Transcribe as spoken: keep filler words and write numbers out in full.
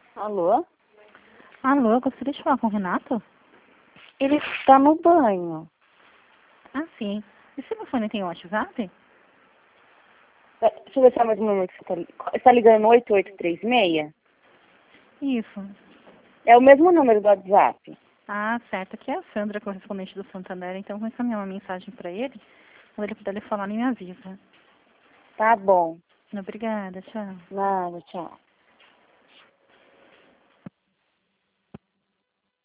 Alô? Alô, eu gostaria de falar com o Renato? Ele está no banho. Ah, sim. E se você não tem o WhatsApp? É, deixa eu ver se é o mesmo número que você está ligando. Você está ligando no oito oito três seis? Isso. É o mesmo número do WhatsApp. Ah, certo. Aqui é a Sandra, correspondente do Santander, então vou encaminhar uma mensagem para ele. Quando ele puder lhe falar, ele me avisa. Tá bom. Obrigada, tchau. Nada, tchau.